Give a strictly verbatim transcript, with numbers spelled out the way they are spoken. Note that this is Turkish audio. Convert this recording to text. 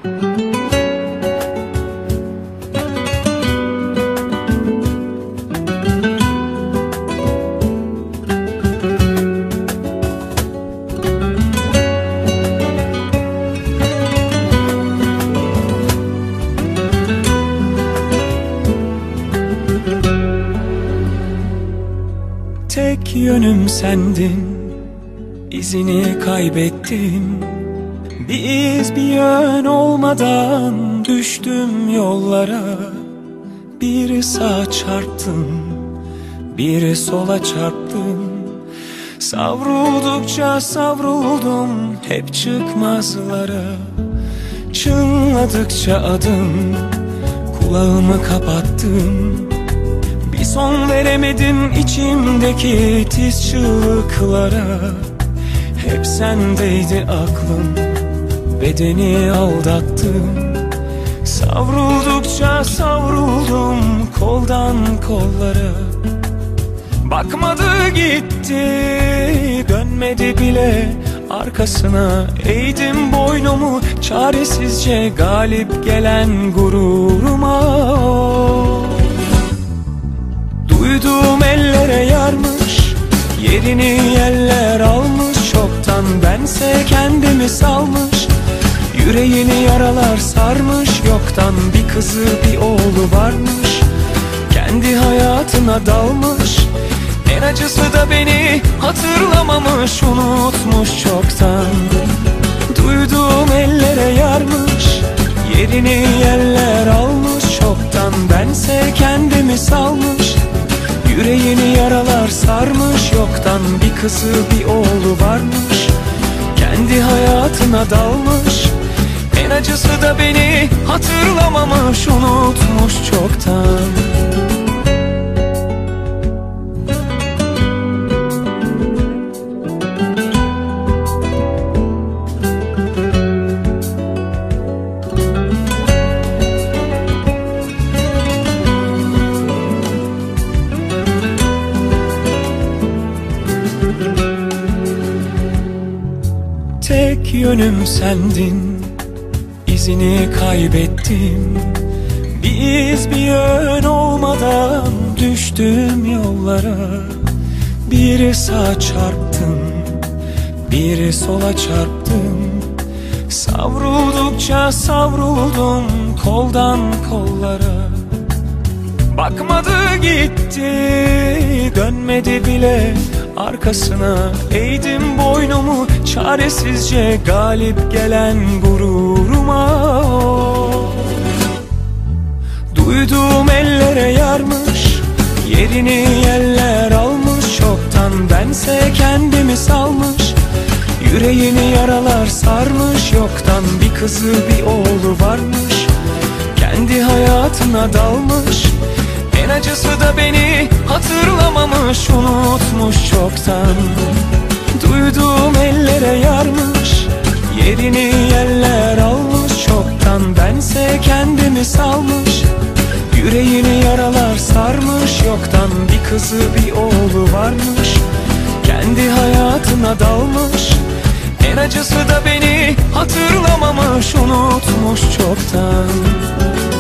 Tek yönüm sendin, izini kaybettim. Bir iz bir yön olmadan düştüm yollara. Bir sağa çarptım, bir sola çarptım. Savruldukça savruldum hep çıkmazlara. Çınladıkça adım, kulağımı kapattım. Bir son veremedim içimdeki tiz çığlıklara. Hep sendeydi aklım, bedeni aldattım. Savruldukça savruldum koldan kollara. Bakmadı gitti, dönmedi bile arkasına. Eğdim boynumu çaresizce galip gelen gururuma. Duyduğum ellere yarmış, yerini yeller almış. Çoktan bense kendimi salmış, yüreğini yaralar sarmış. Yoktan bir kızı bir oğlu varmış, kendi hayatına dalmış. En acısı da beni hatırlamamış, unutmuş çoktan. Duyduğum ellere yarmış, yerini yeller almış. Çoktan bense kendimi salmış, yüreğini yaralar sarmış. Yoktan bir kızı bir oğlu varmış, kendi hayatına dalmış. En acısı da beni hatırlamamış, unutmuş çoktan. Tek yönüm sendin, izini kaybettim. Bir iz bir yön olmadan düştüm yollara. Bir sağa çarptım, bir sola çarptım. Savruldukça savruldum koldan kollara. Bakmadı gitti, dönmedi bile arkasına. Eğdim boynumu çaresizce galip gelen gururuma. Duyduğum ellere yarmış, yerini yeller almış. Çoktan bense kendimi salmış, yüreğini yaralar sarmış. Yoktan bir kızı bir oğlu varmış, kendi hayatına dalmış. En acısı da beni hatırlamamış, unutmuş çoktan. Duyduğum ellere yarmış, yerini yeller almış. Çoktan bense kendimi salmış, yüreğini yaralar sarmış. Yoktan bir kızı bir oğlu varmış, kendi hayatına dalmış. En acısı da beni hatırlamamış, unutmuş çoktan.